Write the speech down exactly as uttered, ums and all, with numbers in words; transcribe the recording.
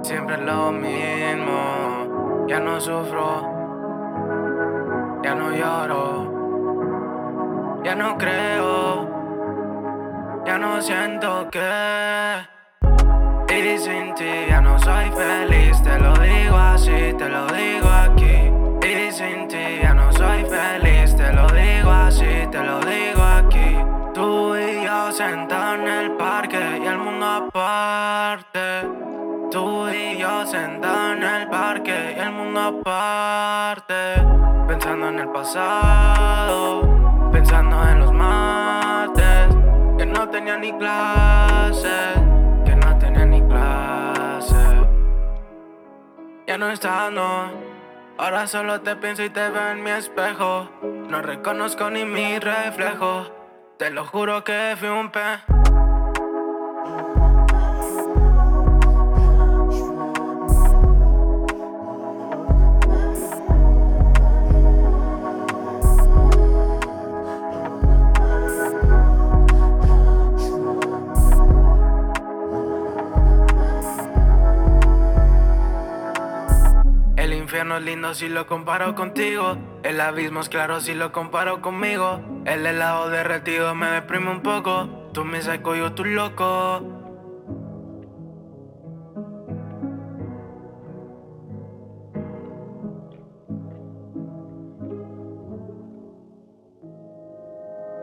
Siempre lo mismo, ya no sufro, ya no lloro, ya no creo, ya no siento que. Y sin ti ya no soy feliz, te lo digo así, te lo digo aquí. Y sin ti ya no soy feliz, te lo digo así, te lo digo aquí. Tú y yo sentados en el parque y el mundo aparte. Tú y yo sentados en el parque y el mundo aparte. Pensando en el pasado, pensando en los martes, que no tenía ni clases, que no tenía ni clases. Ya no estás, no. Ahora solo te pienso y te veo en mi espejo. No reconozco ni mi reflejo. Te lo juro que fui un pe. El infierno es lindo si lo comparo contigo. El abismo es claro si lo comparo conmigo. El helado derretido me deprime un poco. Tú me saco, yo tú loco.